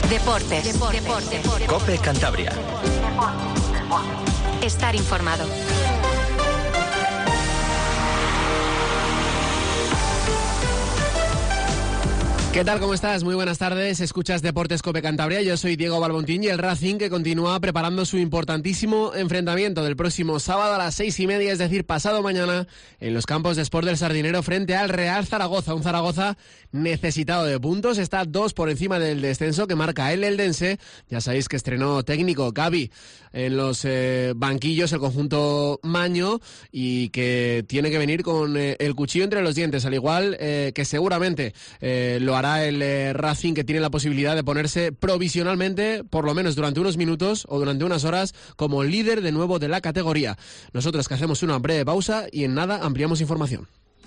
Deportes. COPE Cantabria. Estar informado. ¿Qué tal? ¿Cómo estás? Muy buenas tardes. Escuchas Deportes COPE Cantabria. Yo soy Diego Balbontín y el Racing que continúa preparando su importantísimo enfrentamiento del próximo sábado a las 6:30, es decir, pasado mañana, en los campos de Sport del Sardinero frente al Real Zaragoza. Un Zaragoza necesitado de puntos. Está 2 por encima del descenso que marca el Eldense. Ya sabéis que estrenó técnico Gavi en los banquillos el conjunto maño y que tiene que venir con el cuchillo entre los dientes, al igual que seguramente lo hará el Racing, que tiene la posibilidad de ponerse provisionalmente, por lo menos durante unos minutos o durante unas horas, como líder de nuevo de la categoría. Nosotros que hacemos una breve pausa y en nada ampliamos información.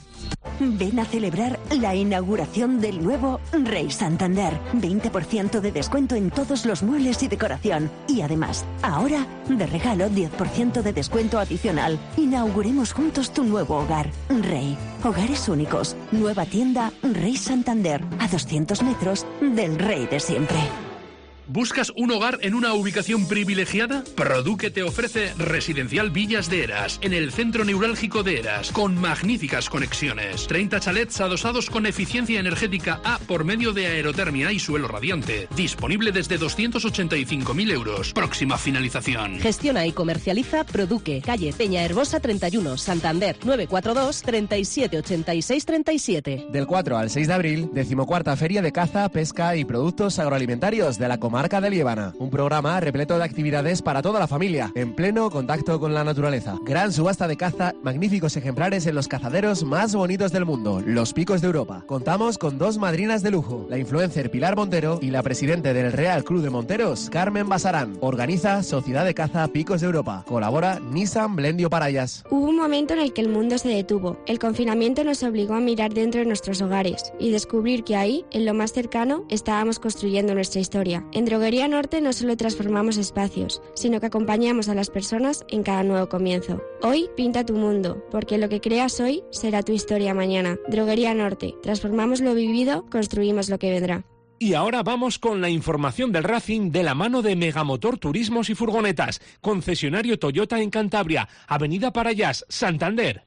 Ven a celebrar la inauguración del nuevo Rey Santander. 20% de descuento en todos los muebles y decoración. Y además, ahora, de regalo, 10% de descuento adicional. Inauguremos juntos tu nuevo hogar. Rey. Hogares únicos. Nueva tienda Rey Santander. A 200 metros del Rey de siempre. ¿Buscas un hogar en una ubicación privilegiada? Produque te ofrece Residencial Villas de Heras, en el centro neurálgico de Heras, con magníficas conexiones. 30 chalets adosados con eficiencia energética A por medio de aerotermia y suelo radiante. Disponible desde 285.000 euros. Próxima finalización. Gestiona y comercializa Produque, calle Peña Herbosa 31, Santander, 942 37 86 37. Del 4 al 6 de abril, 14ª Feria de Caza, Pesca y Productos Agroalimentarios de la Comarca de Liébana. Un programa repleto de actividades para toda la familia, en pleno contacto con la naturaleza. Gran subasta de caza, magníficos ejemplares en los cazaderos más bonitos del mundo, los Picos de Europa. Contamos con 2 madrinas de lujo, la influencer Pilar Montero y la presidente del Real Club de Monteros, Carmen Basarán. Organiza Sociedad de Caza Picos de Europa. Colabora Nissan Blendio Parayas. Hubo un momento en el que el mundo se detuvo. El confinamiento nos obligó a mirar dentro de nuestros hogares y descubrir que ahí, en lo más cercano, estábamos construyendo nuestra historia. En Droguería Norte no solo transformamos espacios, sino que acompañamos a las personas en cada nuevo comienzo. Hoy pinta tu mundo, porque lo que creas hoy será tu historia mañana. Droguería Norte. Transformamos lo vivido, construimos lo que vendrá. Y ahora vamos con la información del Racing de la mano de Megamotor Turismos y Furgonetas, concesionario Toyota en Cantabria, Avenida Parayas, Santander.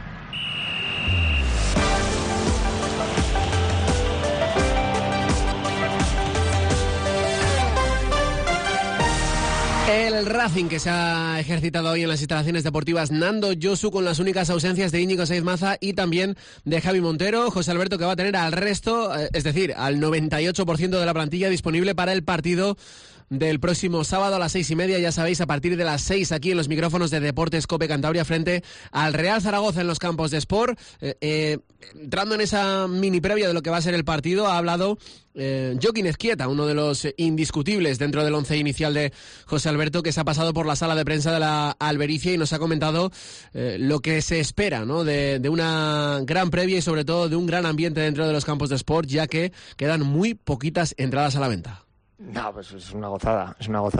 El Racing que se ha ejercitado hoy en las instalaciones deportivas Nando Josu, con las únicas ausencias de Íñigo Saiz Maza y también de Javi Montero. José Alberto, que va a tener al resto, es decir, al 98% de la plantilla disponible para el partido del próximo sábado a las 6:30, ya sabéis, a partir de las 6 aquí en los micrófonos de Deportes COPE Cantabria frente al Real Zaragoza en los campos de Sport. Entrando en esa mini previa de lo que va a ser el partido, ha hablado Joaquín Ezquieta, uno de los indiscutibles dentro del once inicial de José Alberto, que se ha pasado por la sala de prensa de la Albericia y nos ha comentado lo que se espera, ¿no?, de una gran previa y sobre todo de un gran ambiente dentro de los campos de Sport, ya que quedan muy poquitas entradas a la venta. No, pues es una gozada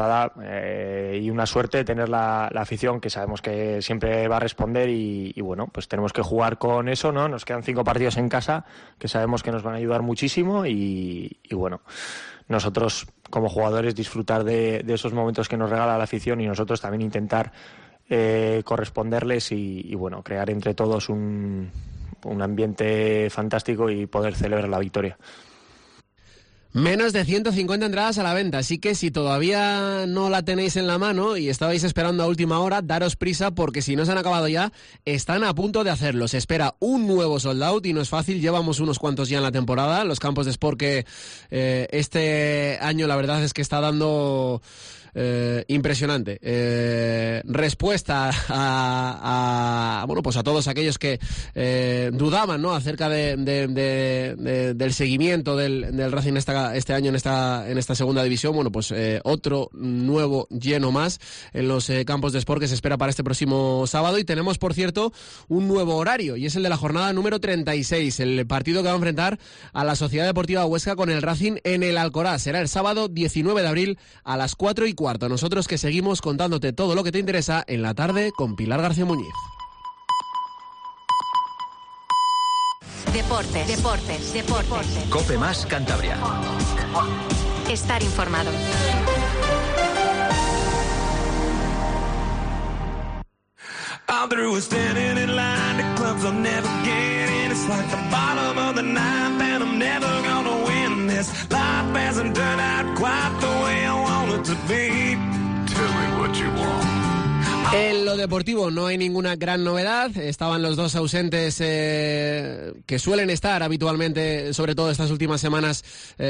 y una suerte tener la afición, que sabemos que siempre va a responder y bueno, pues tenemos que jugar con eso, ¿no? Nos quedan 5 partidos en casa que sabemos que nos van a ayudar muchísimo y bueno, nosotros como jugadores disfrutar de esos momentos que nos regala la afición y nosotros también intentar corresponderles y bueno, crear entre todos un ambiente fantástico y poder celebrar la victoria. Menos de 150 entradas a la venta, así que si todavía no la tenéis en la mano y estabais esperando a última hora, daros prisa, porque si no se han acabado ya, están a punto de hacerlo. Se espera un nuevo sold out y no es fácil, llevamos unos cuantos ya en la temporada. Los campos de Sport que este año la verdad es que está dando impresionante respuesta bueno, pues a todos aquellos que dudaban, ¿no?, acerca del seguimiento del Racing este año en esta segunda división. Bueno, pues otro nuevo lleno más en los campos de Sport que se espera para este próximo sábado. Y tenemos, por cierto, un nuevo horario, y es el de la jornada número 36, el partido que va a enfrentar a la Sociedad Deportiva Huesca con el Racing en el Alcoraz. Será el sábado 19 de abril a las 4:15. Nosotros que seguimos contándote todo lo que te interesa en la tarde con Pilar García Muñiz. Deportes. COPE más Cantabria. estar informado. All through standing in line to clubs I'll never get in. It's like the bottom of the ninth and I'm never gonna win this. Life hasn't turned out quite the way I want it to be. Tell me what you want. En lo deportivo no hay ninguna gran novedad. Estaban los dos ausentes que suelen estar habitualmente, sobre todo estas últimas semanas,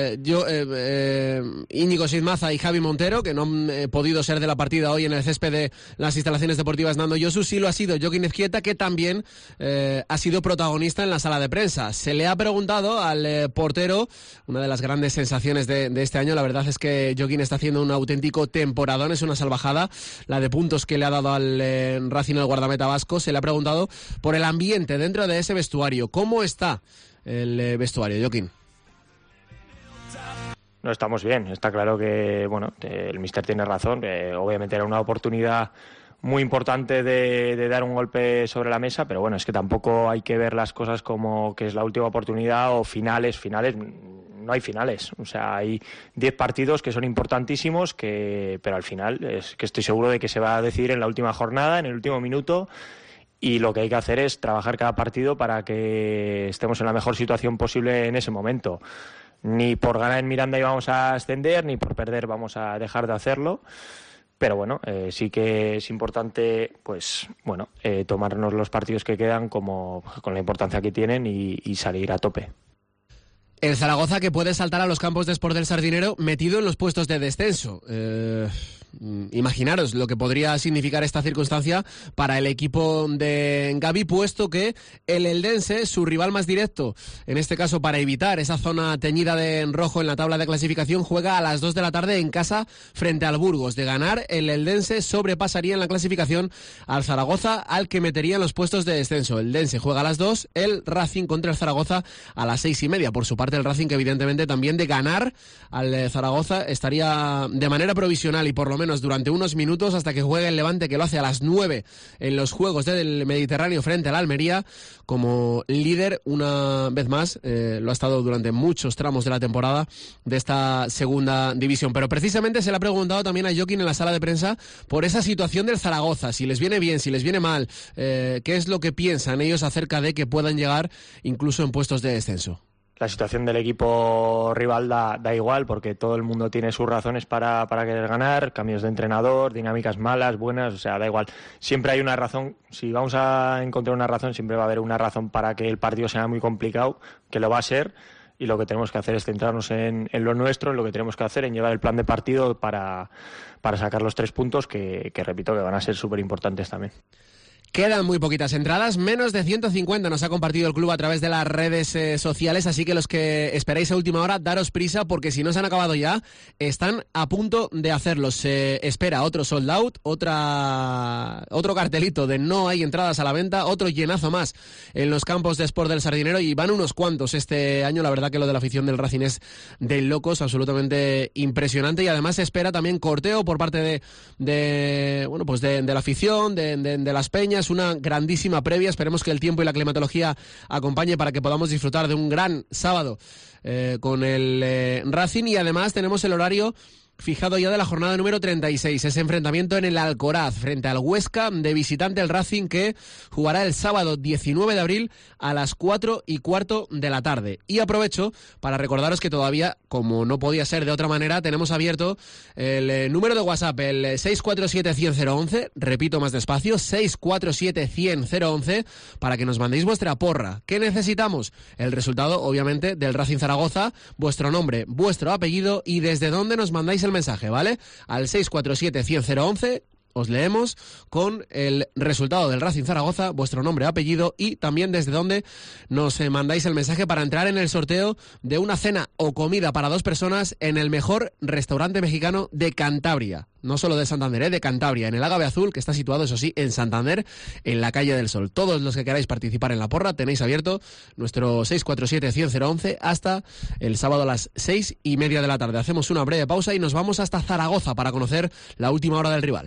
Íñigo Sidmaza y Javi Montero, que no han podido ser de la partida hoy en el césped de las instalaciones deportivas Nando Josu. Sí lo ha sido Jokin Ezquieta, que también ha sido protagonista en la sala de prensa. Se le ha preguntado al portero, una de las grandes sensaciones de este año. La verdad es que Jokin está haciendo un auténtico temporadón, es una salvajada la de puntos que le ha dado al Racing el guardameta vasco. Se le ha preguntado por el ambiente dentro de ese vestuario. ¿Cómo está el vestuario, Jokin? No, estamos bien. Está claro que, bueno, el míster tiene razón. Obviamente era una oportunidad muy importante de dar un golpe sobre la mesa, pero bueno, es que tampoco hay que ver las cosas como que es la última oportunidad o finales. No hay finales, o sea, hay 10 partidos que son importantísimos, pero al final es que estoy seguro de que se va a decidir en la última jornada, en el último minuto, y lo que hay que hacer es trabajar cada partido para que estemos en la mejor situación posible en ese momento. Ni por ganar en Miranda íbamos a ascender, ni por perder vamos a dejar de hacerlo. Pero bueno, sí que es importante, pues bueno, tomarnos los partidos que quedan con la importancia que tienen y salir a tope. El Zaragoza, que puede saltar a los campos de Sport del Sardinero metido en los puestos de descenso. Imaginaros lo que podría significar esta circunstancia para el equipo de Gavi, puesto que el Eldense, su rival más directo, en este caso para evitar esa zona teñida de rojo en la tabla de clasificación, juega a las 2 de la tarde en casa frente al Burgos. De ganar, el Eldense sobrepasaría en la clasificación al Zaragoza, al que metería en los puestos de descenso. El Eldense juega a las 2, el Racing contra el Zaragoza a las 6:30. Por su parte, el Racing, que evidentemente también de ganar al Zaragoza estaría de manera provisional y por lo menos durante unos minutos hasta que juegue el Levante, que lo hace a las 9 en los Juegos del Mediterráneo frente al Almería, como líder una vez más. Lo ha estado durante muchos tramos de la temporada de esta segunda división. Pero precisamente se le ha preguntado también a Jokin en la sala de prensa por esa situación del Zaragoza, si les viene bien, si les viene mal, qué es lo que piensan ellos acerca de que puedan llegar incluso en puestos de descenso. La situación del equipo rival da igual, porque todo el mundo tiene sus razones para querer ganar, cambios de entrenador, dinámicas malas, buenas, o sea, da igual. Siempre hay una razón. Si vamos a encontrar una razón, siempre va a haber una razón para que el partido sea muy complicado, que lo va a ser, y lo que tenemos que hacer es centrarnos en lo nuestro, en lo que tenemos que hacer, en llevar el plan de partido para sacar los 3 puntos que repito, que van a ser súper importantes también. Quedan muy poquitas entradas, menos de 150 nos ha compartido el club a través de las redes sociales, así que los que esperáis a última hora, daros prisa, porque si no se han acabado ya, están a punto de hacerlo. Se espera otro sold out, otro cartelito de no hay entradas a la venta, otro llenazo más en los campos de Sport del Sardinero, y van unos cuantos este año. La verdad que lo de la afición del Racing es de locos, absolutamente impresionante, y además se espera también corteo por parte de la afición, de las peñas. Una grandísima previa, esperemos que el tiempo y la climatología acompañe para que podamos disfrutar de un gran sábado con el Racing. Y además tenemos el horario fijado ya de la jornada número 36, ese enfrentamiento en el Alcoraz frente al Huesca, de visitante el Racing, que jugará el sábado 19 de abril a las 4:15 de la tarde. Y aprovecho para recordaros que todavía, como no podía ser de otra manera, tenemos abierto el número de WhatsApp, el 647-100-011, repito más despacio, 647-100-011, para que nos mandéis vuestra porra. ¿Qué necesitamos? El resultado, obviamente, del Racing Zaragoza, vuestro nombre, vuestro apellido y desde dónde nos mandáis el mensaje, ¿vale? Al 647-100-011 os leemos con el resultado del Racing Zaragoza, vuestro nombre, apellido y también desde dónde nos mandáis el mensaje para entrar en el sorteo de una cena o comida para 2 personas en el mejor restaurante mexicano de Cantabria. No solo de Santander, de Cantabria, en el Ágave Azul, que está situado, eso sí, en Santander, en la calle del Sol. Todos los que queráis participar en la porra, tenéis abierto nuestro 647-100-011 hasta el sábado a las 6:30 de la tarde. Hacemos una breve pausa y nos vamos hasta Zaragoza para conocer la última hora del rival.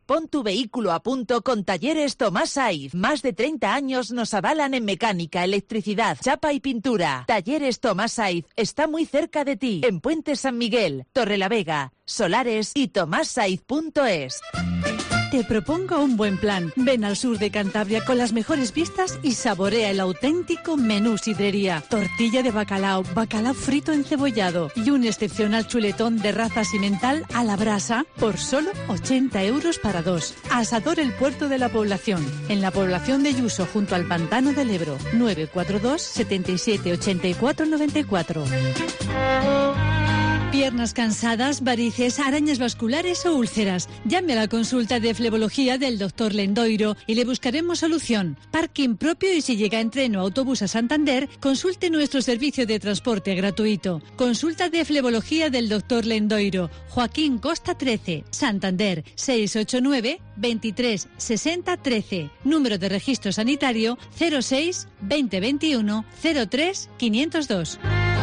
Pon tu vehículo a punto con Talleres Tomás Saiz. Más de 30 años nos avalan en mecánica, electricidad, chapa y pintura. Talleres Tomás Saiz está muy cerca de ti. En Puente San Miguel, Torrelavega, Solares y tomassaiz.es. Te propongo un buen plan. Ven al sur de Cantabria con las mejores vistas y saborea el auténtico menú sidrería. Tortilla de bacalao, bacalao frito encebollado y un excepcional chuletón de raza simental a la brasa por solo 80 euros para dos. Asador El Puerto de la Población, en la población de Yuso junto al Pantano del Ebro. 942 77 84 94. Piernas cansadas, varices, arañas vasculares o úlceras. Llame a la consulta de flebología del Dr. Lendoiro y le buscaremos solución. Parking propio y si llega en tren o autobús a Santander, consulte nuestro servicio de transporte gratuito. Consulta de flebología del Dr. Lendoiro. Joaquín Costa 13, Santander, 689 23 60 13. Número de registro sanitario 06 2021 03 502.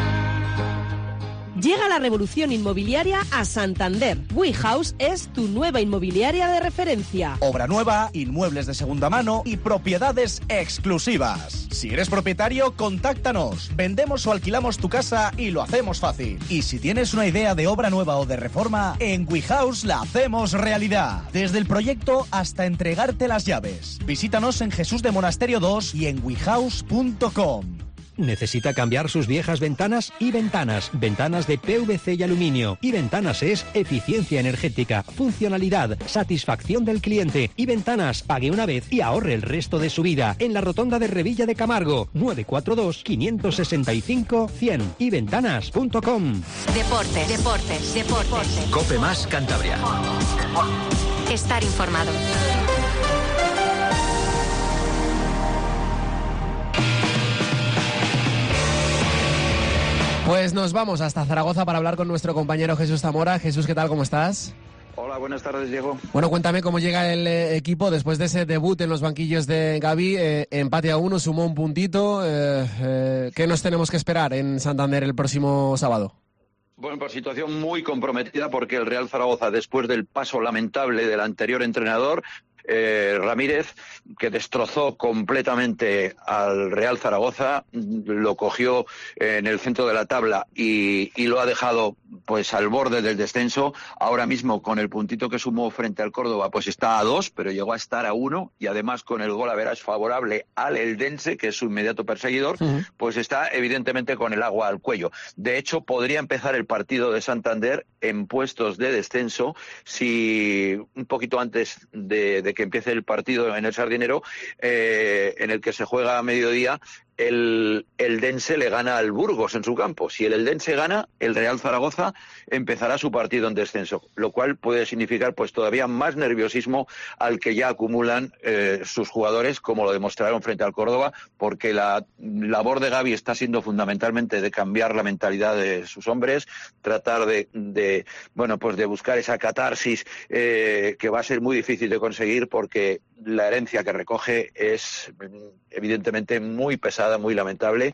Llega la revolución inmobiliaria a Santander. WeHouse es tu nueva inmobiliaria de referencia. Obra nueva, inmuebles de segunda mano y propiedades exclusivas. Si eres propietario, contáctanos. Vendemos o alquilamos tu casa y lo hacemos fácil. Y si tienes una idea de obra nueva o de reforma, en WeHouse la hacemos realidad. Desde el proyecto hasta entregarte las llaves. Visítanos en Jesús de Monasterio 2 y en wehouse.com. ¿Necesita cambiar sus viejas ventanas? Y Ventanas de PVC y aluminio. Y Ventanas es eficiencia energética, funcionalidad, satisfacción del cliente. Y Ventanas, pague una vez y ahorre el resto de su vida. En la rotonda de Revilla de Camargo, 942 565 100. Y Ventanas.com. Deportes. Cope Más Cantabria. Estar informado. Pues nos vamos hasta Zaragoza para hablar con nuestro compañero Jesús Zamora. Jesús, ¿qué tal? ¿Cómo estás? Hola, buenas tardes, Diego. Bueno, cuéntame cómo llega el equipo después de ese debut en los banquillos de Gavi. Empate a 1, sumó un puntito. ¿Qué nos tenemos que esperar en Santander el próximo sábado? Bueno, pues situación muy comprometida porque el Real Zaragoza, después del paso lamentable del anterior entrenador, Ramírez, que destrozó completamente al Real Zaragoza, lo cogió en el centro de la tabla y lo ha dejado pues al borde del descenso. Ahora mismo, con el puntito que sumó frente al Córdoba, pues está a 2, pero llegó a estar a 1, y además con el gol average favorable al Eldense, que es su inmediato perseguidor, pues está evidentemente con el agua al cuello. De hecho, podría empezar el partido de Santander en puestos de descenso si un poquito antes de que empiece el partido en el Sardinero, en el que se juega a mediodía, el Eldense le gana al Burgos en su campo. Si el Eldense gana, el Real Zaragoza empezará su partido en descenso, lo cual puede significar pues todavía más nerviosismo al que ya acumulan sus jugadores, como lo demostraron frente al Córdoba, porque la labor de Gavi está siendo fundamentalmente de cambiar la mentalidad de sus hombres, tratar de buscar esa catarsis que va a ser muy difícil de conseguir, porque la herencia que recoge es evidentemente muy pesada, muy lamentable,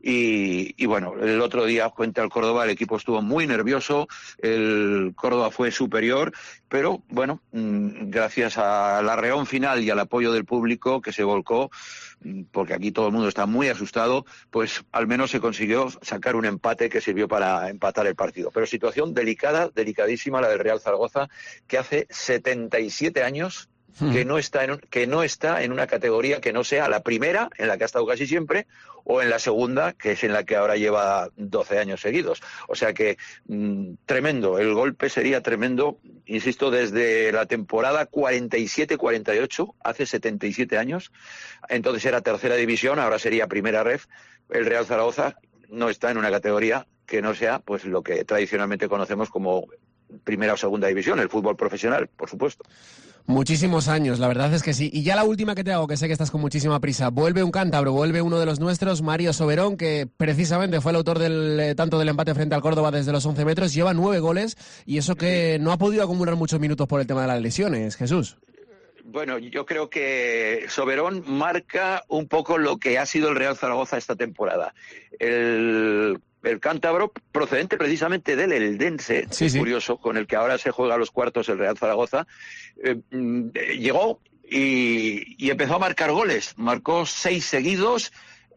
y bueno, el otro día frente al Córdoba el equipo estuvo muy nervioso, el Córdoba fue superior, pero bueno, gracias al arreón final y al apoyo del público que se volcó, porque aquí todo el mundo está muy asustado, pues al menos se consiguió sacar un empate que sirvió para empatar el partido. Pero situación delicada, delicadísima la del Real Zaragoza, que hace 77 años que no está en una categoría que no sea la primera, en la que ha estado casi siempre, o en la segunda, que es en la que ahora lleva 12 años seguidos. O sea que tremendo, el golpe sería tremendo, insisto, desde la temporada 47-48, hace 77 años, entonces era tercera división, ahora sería primera ref. El Real Zaragoza no está en una categoría que no sea pues lo que tradicionalmente conocemos como primera o segunda división, el fútbol profesional, por supuesto. Muchísimos años, la verdad es que sí. Y ya la última que te hago, que sé que estás con muchísima prisa. Vuelve un cántabro, vuelve uno de los nuestros, Mario Soberón, que precisamente fue el autor tanto del empate frente al Córdoba desde los 11 metros. Lleva 9 goles y eso que no ha podido acumular muchos minutos por el tema de las lesiones. Jesús. Bueno, yo creo que Soberón marca un poco lo que ha sido el Real Zaragoza esta temporada. El el cántabro, procedente precisamente del Eldense, curioso, con el que ahora se juega los cuartos el Real Zaragoza, llegó y empezó a marcar goles. Marcó 6 seguidos,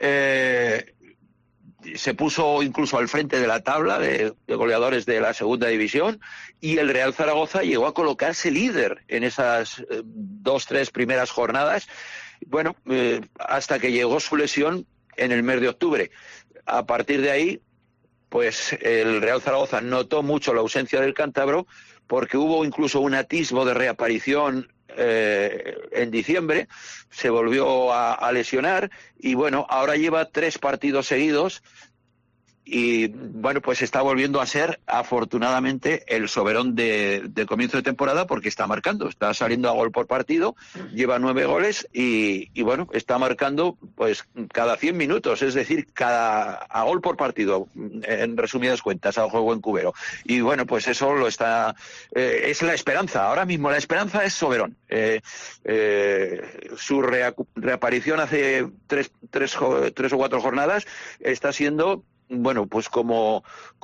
se puso incluso al frente de la tabla de goleadores de la segunda división, y el Real Zaragoza llegó a colocarse líder en esas 2-3 primeras jornadas, bueno, hasta que llegó su lesión en el mes de octubre. A partir de ahí, pues el Real Zaragoza notó mucho la ausencia del cántabro, porque hubo incluso un atisbo de reaparición en diciembre, se volvió a lesionar, y bueno, ahora lleva 3 partidos seguidos, y bueno, pues está volviendo a ser afortunadamente el soberón de comienzo de temporada, porque está marcando, está saliendo a gol por partido, lleva 9 goles y bueno, está marcando pues cada 100 minutos, es decir, a gol por partido, en resumidas cuentas, al juego en cubero. Y bueno, pues eso lo está, es la esperanza, ahora mismo la esperanza es soberón. Su reaparición hace 3 o 4 jornadas está siendo, bueno, pues como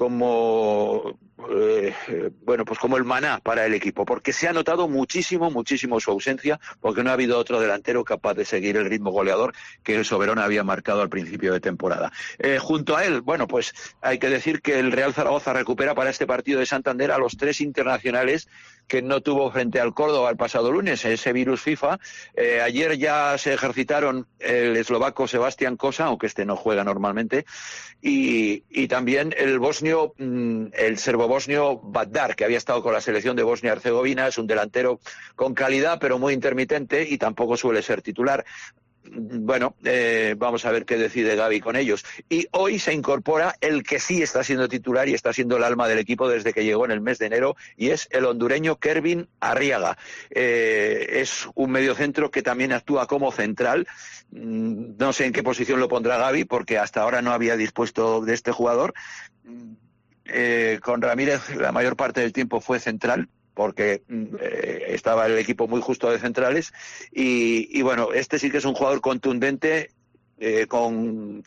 el maná para el equipo, porque se ha notado muchísimo su ausencia, porque no ha habido otro delantero capaz de seguir el ritmo goleador que el soberón había marcado al principio de temporada. Junto a él, bueno, pues hay que decir que el Real Zaragoza recupera para este partido de Santander a los 3 internacionales que no tuvo frente al Córdoba el pasado lunes, ese virus FIFA. Ayer ya se ejercitaron el eslovaco Sebastián Kosa, aunque este no juega normalmente, y también el serbo-bosnio Badar, que había estado con la selección de Bosnia-Herzegovina. Es un delantero con calidad, pero muy intermitente, y tampoco suele ser titular. Bueno, vamos a ver qué decide Gavi con ellos. Y hoy se incorpora el que sí está siendo titular y está siendo el alma del equipo desde que llegó en el mes de enero, y es el hondureño Kervin Arriaga. Es un mediocentro que también actúa como central. No sé en qué posición lo pondrá Gavi, porque hasta ahora no había dispuesto de este jugador. Con Ramírez la mayor parte del tiempo fue central, porque estaba el equipo muy justo de centrales, y bueno, este sí que es un jugador contundente, con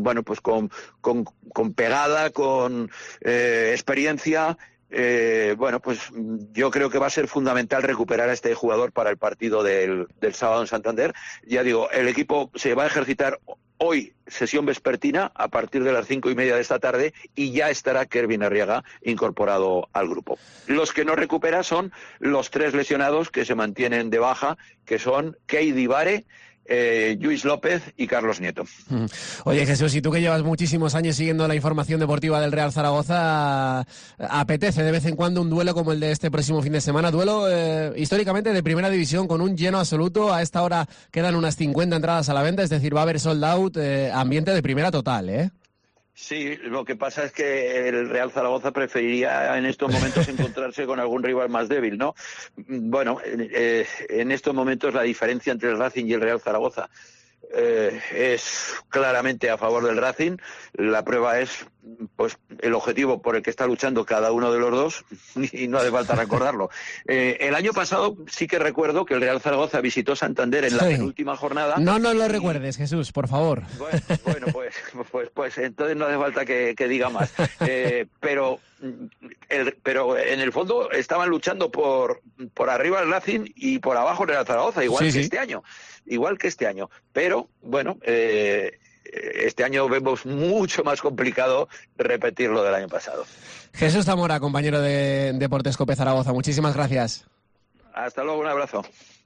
pegada, con experiencia. Bueno, pues yo creo que va a ser fundamental recuperar a este jugador para el partido del sábado en Santander. Ya digo, el equipo se va a ejercitar hoy, sesión vespertina, a partir de las 5:30 de esta tarde, y ya estará Kervin Arriaga incorporado al grupo. Los que no recupera son los 3 lesionados que se mantienen de baja, que son Keidi Vare, Luis López y Carlos Nieto. Oye, Jesús, y tú que llevas muchísimos años siguiendo la información deportiva del Real Zaragoza, ¿apetece de vez en cuando un duelo como el de este próximo fin de semana? Duelo históricamente de primera división, con un lleno absoluto. A esta hora quedan unas 50 entradas a la venta, es decir, va a haber sold out, ambiente de primera total, ¿eh? Sí, lo que pasa es que el Real Zaragoza preferiría en estos momentos encontrarse con algún rival más débil, ¿no? Bueno, en estos momentos la diferencia entre el Racing y el Real Zaragoza es claramente a favor del Racing. La prueba es pues el objetivo por el que está luchando cada uno de los dos, y no hace falta recordarlo. El año pasado sí que recuerdo que el Real Zaragoza visitó Santander en la penúltima jornada. No nos lo recuerdes, Jesús, por favor. Bueno, pues entonces no hace falta que diga más. Pero en el fondo estaban luchando por arriba el Racing y por abajo el Real Zaragoza, igual que este año. Pero bueno, este año vemos mucho más complicado repetir lo del año pasado. Jesús Zamora, compañero de Deportes Cope Zaragoza, muchísimas gracias. Hasta luego, un abrazo.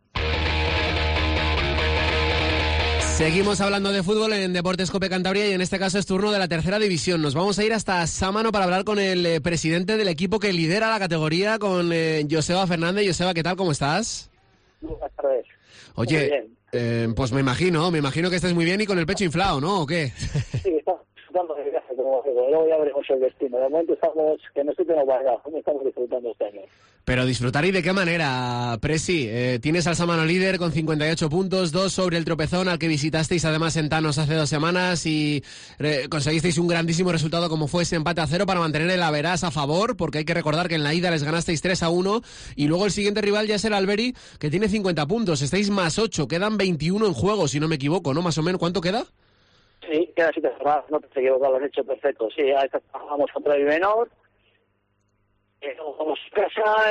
Seguimos hablando de fútbol en Deportes Cope Cantabria, y en este caso es turno de la tercera división. Nos vamos a ir hasta Sámano para hablar con el presidente del equipo que lidera la categoría, con Joseba Fernández. Joseba, ¿qué tal? ¿Cómo estás? Buenas tardes. Oye, pues me imagino que estés muy bien y con el pecho inflado, ¿no? ¿O qué? Sí, estamos disfrutando de viaje, como digo. Luego ya veremos el destino. De momento estamos, que no estoy teniendo guardado, estamos disfrutando este año. Pero disfrutar, ¿y de qué manera, Presi? Tienes al Sámano líder con 58 puntos, 2 sobre el Tropezón, al que visitasteis además en Tanos hace 2 semanas, y conseguisteis un grandísimo resultado como fue ese empate a 0 para mantener el averás a favor, porque hay que recordar que en la ida les ganasteis 3-1, y luego el siguiente rival ya es el Alberi, que tiene 50 puntos, estáis más 8, quedan 21 en juego, si no me equivoco, ¿no? Más o menos, ¿cuánto queda? Sí, queda 7 jornadas, no te has equivocado, lo has hecho perfecto. Sí, a esta jugamos contra el Menor. Luego vamos a casa,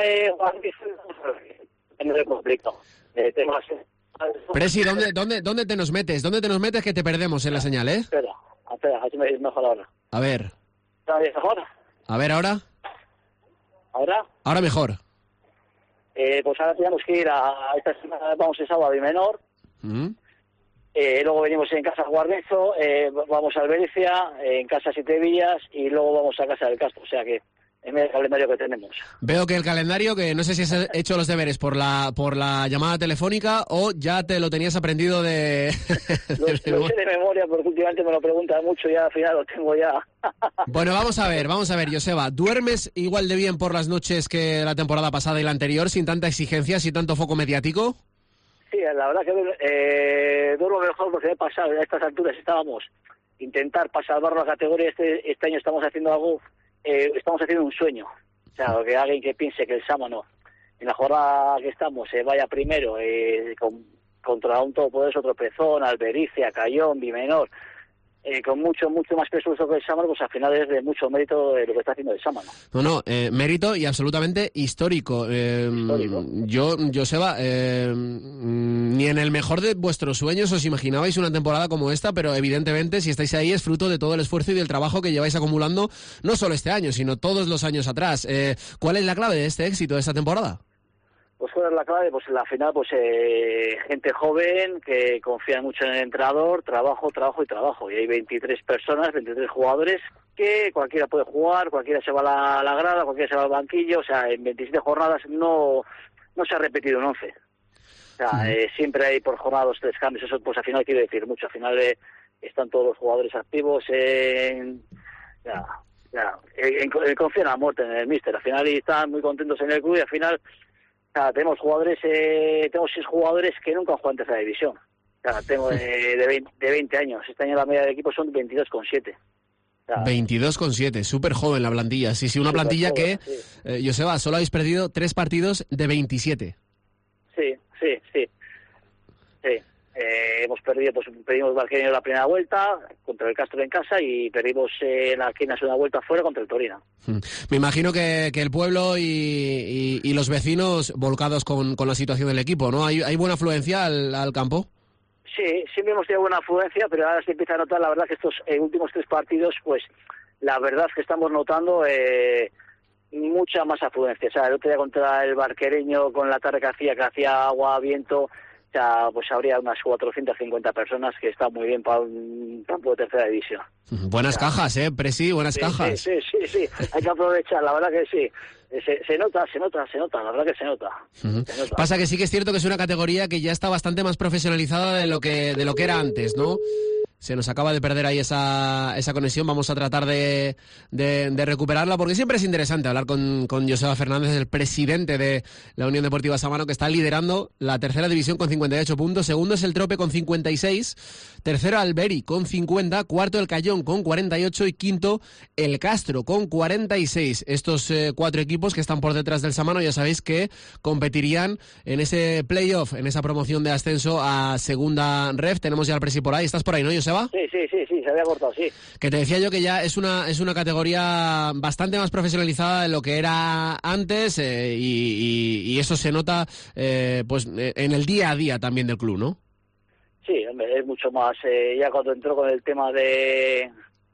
no es complicado. Tenemos... Presi, ¿dónde te nos metes? ¿Dónde te nos metes que te perdemos en la señal, eh? Espera, así me es mejor ahora. A ver. ¿Está bien mejor? A ver, ¿ahora? ¿Ahora? Ahora mejor. Pues ahora tenemos que ir a esta semana, vamos el sábado a Menor. Luego venimos en casa a Guarnezo, vamos a Albericia, en casa a Siete Villas y luego vamos a casa del Castro. O sea que en el calendario que tenemos. Veo que el calendario, que no sé si has hecho los deberes por la llamada telefónica o ya te lo tenías aprendido de... Lo sé de memoria porque últimamente me lo preguntan mucho y al final lo tengo ya. Bueno, vamos a ver, Joseba. ¿Duermes igual de bien por las noches que la temporada pasada y la anterior, sin tanta exigencia, sin tanto foco mediático? Sí, la verdad que duermo mejor porque he pasado, a estas alturas estábamos intentar salvar la categoría, este año estamos haciendo algo... estamos haciendo un sueño, o sea, que alguien que piense que el Sámano en la jornada que estamos vaya primero contra un todopoderoso Tropezón, Albericia, Cayón, Bimenor, con mucho más presupuesto que el Sámano, pues al final es de mucho mérito lo que está haciendo el Sámano. No, mérito y absolutamente histórico. Yo, Joseba, ni en el mejor de vuestros sueños os imaginabais una temporada como esta, pero evidentemente si estáis ahí es fruto de todo el esfuerzo y del trabajo que lleváis acumulando, no solo este año, sino todos los años atrás. ¿Cuál es la clave de este éxito de esta temporada? Pues cuál es la clave, pues la final, pues gente joven que confía mucho en el entrenador, trabajo y trabajo. Y hay 23 personas, 23 jugadores que cualquiera puede jugar, cualquiera se va a la grada, cualquiera se va al banquillo. O sea, en 27 jornadas no se ha repetido un 11. O sea, siempre hay por jornadas 3 cambios. Eso pues al final quiere decir mucho. Al final están todos los jugadores activos confían a muerte en el míster. Al final están muy contentos en el club y al final... O sea, tenemos 6 jugadores que nunca han jugado en tercera división. O sea, tengo de 20 años. Este año la media de equipo son 22,7. O sea, 22,7, súper joven la plantilla. Sí, una plantilla joven, que, Joseba, solo habéis perdido 3 partidos de 27. Sí. Hemos perdido, pues perdimos Valqueño la primera vuelta contra el Castro en casa y perdimos aquí en la segunda vuelta fuera contra el Torino. Me imagino que el pueblo y los vecinos volcados con la situación del equipo, ¿no? ¿Hay buena afluencia al campo? Sí, siempre hemos tenido buena afluencia, pero ahora se empieza a notar, la verdad, que estos últimos 3 partidos, pues la verdad es que estamos notando mucha más afluencia. O sea, el otro día contra el Barquereño, con la tarde que hacía agua, viento... pues habría unas 450 personas, que está muy bien para un campo de tercera división. Buenas cajas, Presi, buenas cajas. Sí, hay que aprovechar, la verdad que sí. Se nota, la verdad que se nota. Pasa que sí que es cierto que es una categoría que ya está bastante más profesionalizada de lo que era antes, ¿no? Se nos acaba de perder ahí esa conexión. Vamos a tratar de recuperarla, porque siempre es interesante hablar con Joseba Fernández, el presidente de la Unión Deportiva Sámano, que está liderando la tercera división con 58 puntos. Segundo es el Trope con 56. Tercero Alberi con 50. Cuarto el Cayón con 48. Y quinto el Castro con 46. Estos 4 equipos que están por detrás del Sámano, ya sabéis que competirían en ese playoff, en esa promoción de ascenso a segunda ref. Tenemos ya al Presi por ahí. ¿Estás por ahí, no, Joseba? Sí, se había cortado, sí. Que te decía yo que ya es una categoría bastante más profesionalizada de lo que era antes, y eso se nota pues en el día a día también del club, ¿no? Sí, hombre, es mucho más. Ya cuando entró con el tema el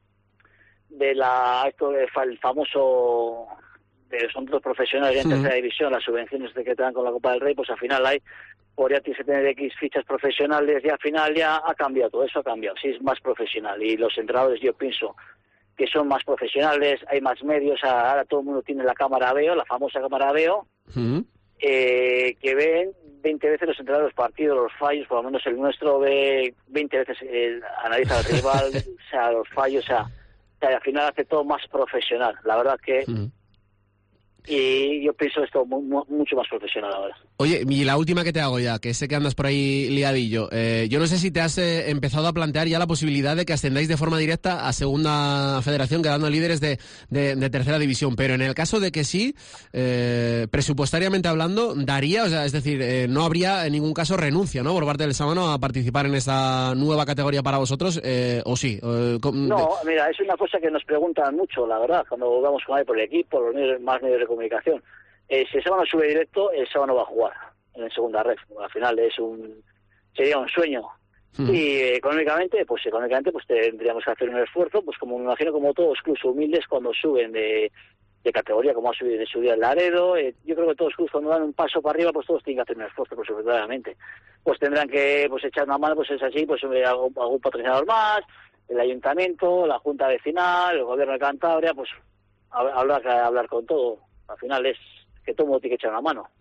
famoso de los contratos profesionales en tercera división, las subvenciones que te dan con la Copa del Rey, pues al final por ya tienes que tener X fichas profesionales y al final ya ha cambiado, todo eso ha cambiado, sí es más profesional y los entrenadores yo pienso que son más profesionales, hay más medios, ahora todo el mundo tiene la cámara VEO, la famosa cámara VEO, que ven 20 veces los entrenadores los partidos, los fallos, por lo menos el nuestro ve 20 veces, analiza al rival, o sea, los fallos, o sea, al final hace todo más profesional, la verdad que... Y yo pienso esto mucho más profesional ahora. Oye, y la última que te hago ya, que sé que andas por ahí liadillo. Yo no sé si te has empezado a plantear ya la posibilidad de que ascendáis de forma directa a Segunda Federación, quedando líderes de Tercera División. Pero en el caso de que sí, presupuestariamente hablando, daría, o sea, es decir, no habría en ningún caso renuncia, ¿no?, por parte del Sámano a participar en esa nueva categoría para vosotros, ¿o sí? No, mira, es una cosa que nos preguntan mucho, la verdad, cuando vamos con él por el equipo, los medios de comunicación. Si el Sámano sube directo, el Sámano va a jugar en segunda red. Al final sería un sueño. Y económicamente pues tendríamos que hacer un esfuerzo, pues como me imagino como todos los clubes humildes cuando suben de categoría, como ha subido de subida el Laredo. Yo creo que todos los clubes cuando dan un paso para arriba, pues todos tienen que hacer un esfuerzo, pues seguramente. Pues tendrán que echar una mano, pues es así, pues algún patrocinador más, el ayuntamiento, la junta vecinal, el gobierno de Cantabria, pues habrá que hablar con todo. Al final es que todo el mundo tiene que echar una mano.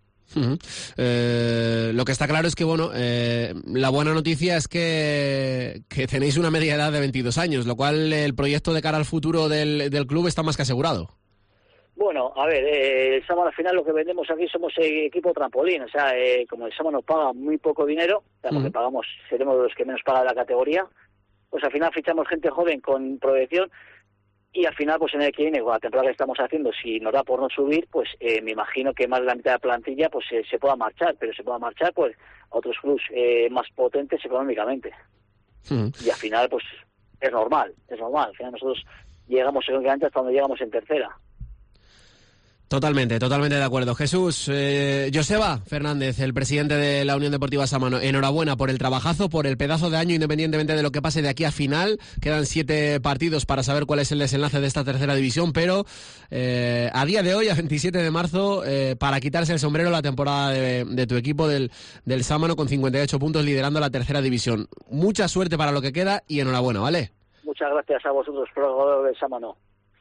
Lo que está claro es que, bueno, la buena noticia es que tenéis una media edad de 22 años, lo cual el proyecto de cara al futuro del club está más que asegurado. Bueno, a ver, el Sámano al final lo que vendemos aquí somos equipo trampolín, o sea, como el Sámano paga muy poco dinero, o sea, porque seremos los que menos paga la categoría, pues al final fichamos gente joven con proyección. Y al final, pues en el que viene, con la temporada que estamos haciendo, si nos da por no subir, pues me imagino que más de la mitad de la plantilla pues se pueda marchar, pero se pueda marchar pues a otros clubes más potentes económicamente. Y al final, pues es normal. Al final nosotros llegamos económicamente hasta donde llegamos en tercera. Totalmente de acuerdo. Jesús, Joseba Fernández, el presidente de la Unión Deportiva Sámano, enhorabuena por el trabajazo, por el pedazo de año, independientemente de lo que pase de aquí a final. Quedan 7 partidos para saber cuál es el desenlace de esta tercera división, pero a día de hoy, a 27 de marzo, para quitarse el sombrero la temporada de tu equipo del Sámano con 58 puntos liderando la tercera división. Mucha suerte para lo que queda y enhorabuena, ¿vale? Muchas gracias a vosotros, jugadores del Sámano.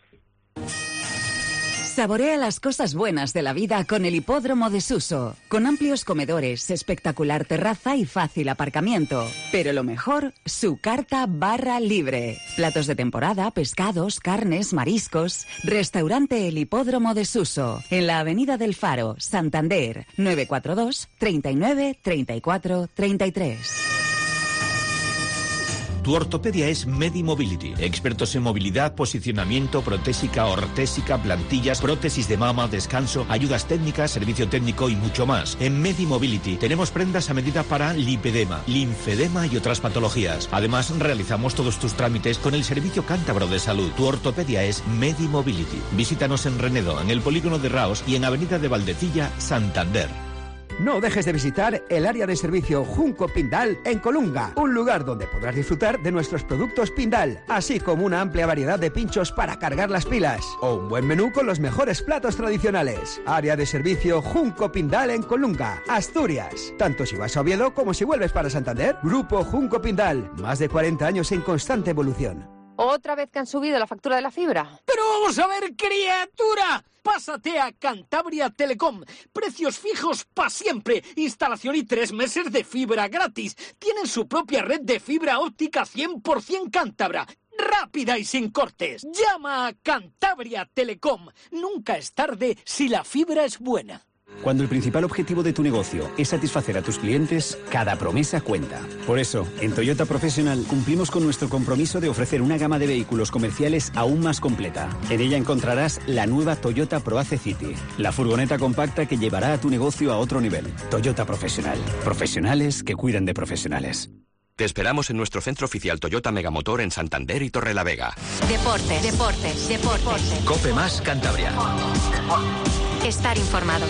Saborea las cosas buenas de la vida con el Hipódromo de Suso, con amplios comedores, espectacular terraza y fácil aparcamiento. Pero lo mejor, su carta barra libre. Platos de temporada, pescados, carnes, mariscos. Restaurante El Hipódromo de Suso, en la Avenida del Faro, Santander, 942 39 34 33. Tu ortopedia es Medimobility. Expertos en movilidad, posicionamiento, protésica, ortésica, plantillas, prótesis de mama, descanso, ayudas técnicas, servicio técnico y mucho más. En Medimobility tenemos prendas a medida para lipedema, linfedema y otras patologías. Además, realizamos todos tus trámites con el Servicio Cántabro de Salud. Tu ortopedia es Medimobility. Visítanos en Renedo, en el Polígono de Raos y en Avenida de Valdecilla, Santander. No dejes de visitar el área de servicio Junco Pindal en Colunga, un lugar donde podrás disfrutar de nuestros productos Pindal, así como una amplia variedad de pinchos para cargar las pilas, o un buen menú con los mejores platos tradicionales. Área de servicio Junco Pindal en Colunga, Asturias. Tanto si vas a Oviedo como si vuelves para Santander. Grupo Junco Pindal, más de 40 años en constante evolución. ¿Otra vez que han subido la factura de la fibra? ¡Pero vamos a ver, criatura! Pásate a Cantabria Telecom. Precios fijos para siempre. Instalación y 3 meses de fibra gratis. Tienen su propia red de fibra óptica 100% cántabra. Rápida y sin cortes. Llama a Cantabria Telecom. Nunca es tarde si la fibra es buena. Cuando el principal objetivo de tu negocio es satisfacer a tus clientes, cada promesa cuenta. Por eso, en Toyota Professional cumplimos con nuestro compromiso de ofrecer una gama de vehículos comerciales aún más completa. En ella encontrarás la nueva Toyota ProAce City, la furgoneta compacta que llevará a tu negocio a otro nivel. Toyota Professional. Profesionales que cuidan de profesionales. Te esperamos en nuestro centro oficial Toyota Megamotor en Santander y Torrelavega. Deportes. Cope Más Cantabria. Estar informado.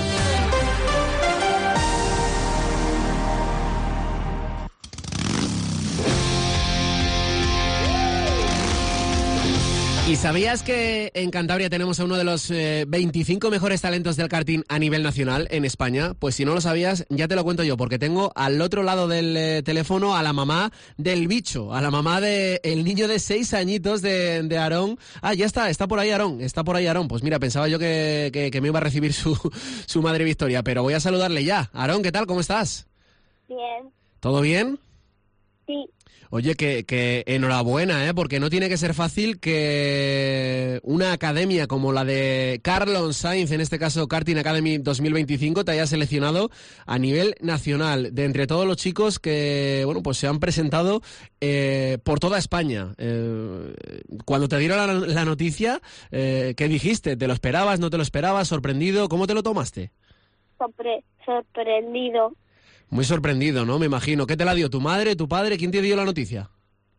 ¿Y sabías que en Cantabria tenemos a uno de los 25 mejores talentos del karting a nivel nacional en España? Pues si no lo sabías, ya te lo cuento yo, porque tengo al otro lado del teléfono a la mamá del bicho, a la mamá del niño de 6 añitos de Aarón. Ah, ya está por ahí Aarón, Pues mira, pensaba yo que me iba a recibir su madre Victoria, pero voy a saludarle ya. Aarón, ¿qué tal? ¿Cómo estás? Bien. ¿Todo bien? Sí. Oye, que enhorabuena, porque no tiene que ser fácil que una academia como la de Carlos Sainz, en este caso Karting Academy 2025, te haya seleccionado a nivel nacional, de entre todos los chicos que, bueno, pues se han presentado por toda España. Cuando te dieron la noticia, ¿qué dijiste? ¿Te lo esperabas, no te lo esperabas, sorprendido? ¿Cómo te lo tomaste? Sorprendido. Muy sorprendido, ¿no? Me imagino. ¿Qué te la dio? ¿Tu madre, tu padre? ¿Quién te dio la noticia?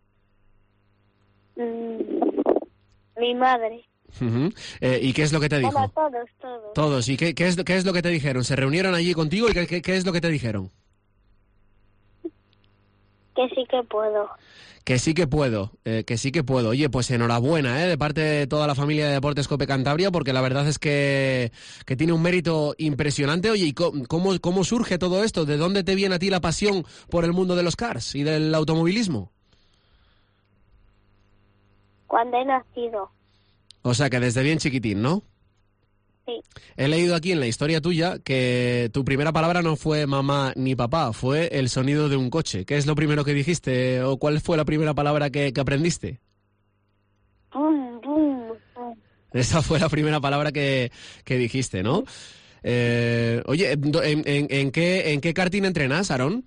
Mi madre. Uh-huh. ¿Y qué es lo que te dijo? Bueno, todos. Todos. ¿Y qué es lo que te dijeron? ¿Se reunieron allí contigo y qué es lo que te dijeron? Que sí que puedo. Que sí que puedo, Oye, pues enhorabuena, de parte de toda la familia de Deportes Cope Cantabria, porque la verdad es que tiene un mérito impresionante. Oye, ¿y cómo surge todo esto? ¿De dónde te viene a ti la pasión por el mundo de los cars y del automovilismo? Cuando he nacido. O sea, que desde bien chiquitín, ¿no? Sí. He leído aquí en la historia tuya que tu primera palabra no fue mamá ni papá, fue el sonido de un coche. ¿Qué es lo primero que dijiste o cuál fue la primera palabra que aprendiste? Bum, bum, bum. Esa fue la primera palabra que dijiste, ¿no? Oye, ¿en qué karting entrenas, Aarón?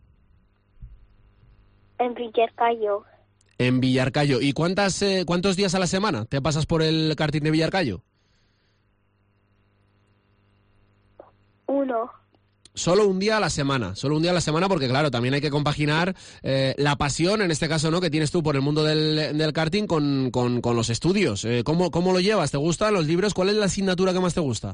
En Villarcayo. En Villarcayo. ¿Y cuántos días a la semana te pasas por el karting de Villarcayo? 1. Solo un día a la semana porque claro, también hay que compaginar la pasión, en este caso, ¿no?, que tienes tú por el mundo del karting con los estudios. ¿Cómo lo llevas? ¿Te gustan los libros? ¿Cuál es la asignatura que más te gusta?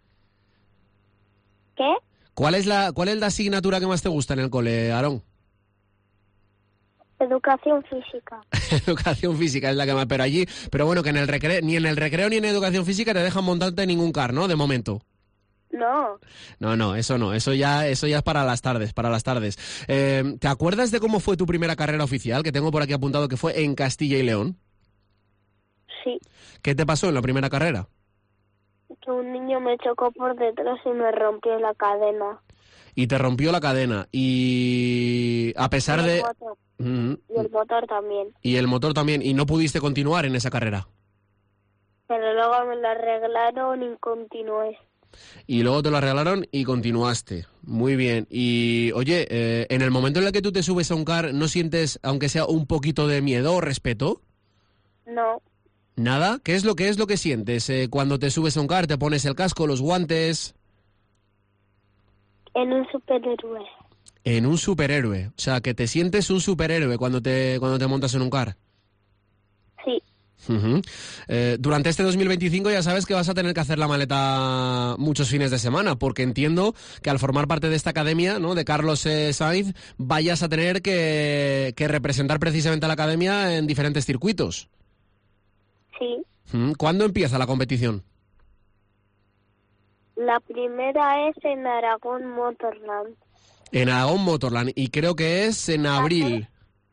¿Qué? ¿Cuál es la asignatura que más te gusta en el cole, Aarón? Educación física. Educación física es la que más, pero bueno, que en el recreo, ni en el recreo ni en educación física te dejan montarte ningún car, ¿no? De momento. No, eso ya es para las tardes, ¿te acuerdas de cómo fue tu primera carrera oficial? Que tengo por aquí apuntado que fue en Castilla y León. Sí. ¿Qué te pasó en la primera carrera? Que un niño me chocó por detrás y me rompió la cadena. Y te rompió la cadena, y a pesar de... Motor. Y el motor también. Y el motor también, y no pudiste continuar en esa carrera. Pero luego me la arreglaron y continué. Y luego te lo arreglaron y continuaste. Muy bien. Y, oye, en el momento en el que tú te subes a un car, ¿no sientes, aunque sea un poquito de miedo o respeto? No. ¿Nada? ¿Qué es lo que sientes cuando te subes a un car? ¿Te pones el casco, los guantes? En un superhéroe. En un superhéroe. O sea, que te sientes un superhéroe cuando te montas en un car. Sí. Uh-huh. Durante este 2025 ya sabes que vas a tener que hacer la maleta muchos fines de semana, porque entiendo que al formar parte de esta academia, ¿no?, de Carlos Sainz, vayas a tener que representar precisamente a la academia en diferentes circuitos. Sí. ¿Cuándo empieza la competición? La primera es en Aragón Motorland. En Aragón Motorland, y creo que es en abril.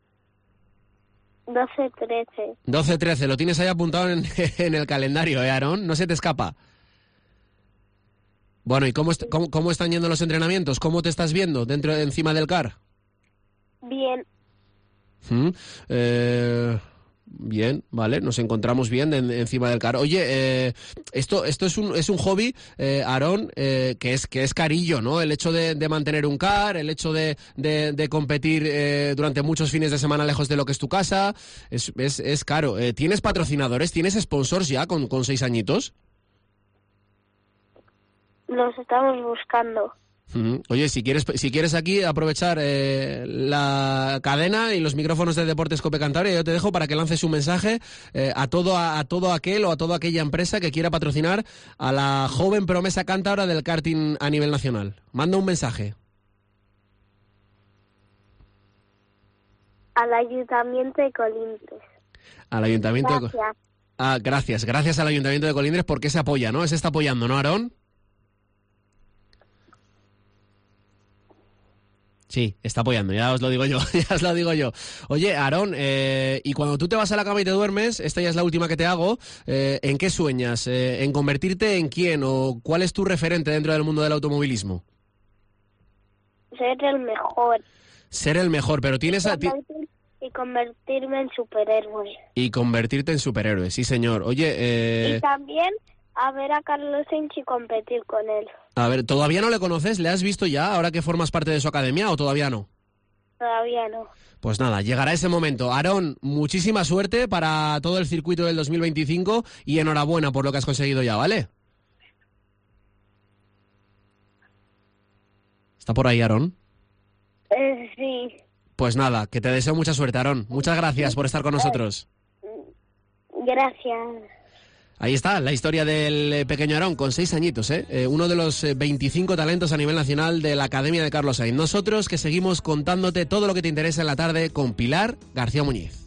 12-13. 12-13, lo tienes ahí apuntado en el calendario, Aarón, no se te escapa. Bueno, ¿y cómo están yendo los entrenamientos? ¿Cómo te estás viendo encima del car? Bien. Bien, vale, nos encontramos bien encima del car. Oye, esto es un hobby, Aarón, que es carillo, ¿no? El hecho de mantener un car, el hecho de competir durante muchos fines de semana lejos de lo que es tu casa, es caro. ¿Tienes patrocinadores? ¿Tienes sponsors ya con 6 añitos? Los estamos buscando. Oye, si quieres aquí aprovechar la cadena y los micrófonos de Deportes Cope Cantabria, yo te dejo para que lances un mensaje a todo aquel o a toda aquella empresa que quiera patrocinar a la joven promesa cántabra del karting a nivel nacional. Manda un mensaje. Al Ayuntamiento de Colindres. Al Ayuntamiento. Gracias. Gracias al Ayuntamiento de Colindres porque se apoya, ¿no? Se está apoyando, ¿no, Aarón? Sí, está apoyando, ya os lo digo yo. Oye, Aarón, y cuando tú te vas a la cama y te duermes, esta ya es la última que te hago, ¿en qué sueñas? ¿En convertirte en quién? ¿O cuál es tu referente dentro del mundo del automovilismo? Ser el mejor. Ser el mejor, pero tienes... y convertirme en superhéroe. Y convertirte en superhéroe, sí señor. Oye, Y también a ver a Carlos Sainz y competir con él. a ver, ¿todavía no le conoces? ¿Le has visto ya ahora que formas parte de su academia o todavía no? Todavía no. Pues nada, llegará ese momento. Aarón, muchísima suerte para todo el circuito del 2025 y enhorabuena por lo que has conseguido ya, ¿vale? ¿Está por ahí, Aarón? Sí. Pues nada, que te deseo mucha suerte, Aarón. Muchas gracias por estar con nosotros. Gracias. Ahí está, la historia del pequeño Aarón, con 6 añitos, uno de los 25 talentos a nivel nacional de la Academia de Carlos Sainz. Nosotros que seguimos contándote todo lo que te interesa en la tarde con Pilar García Muñiz.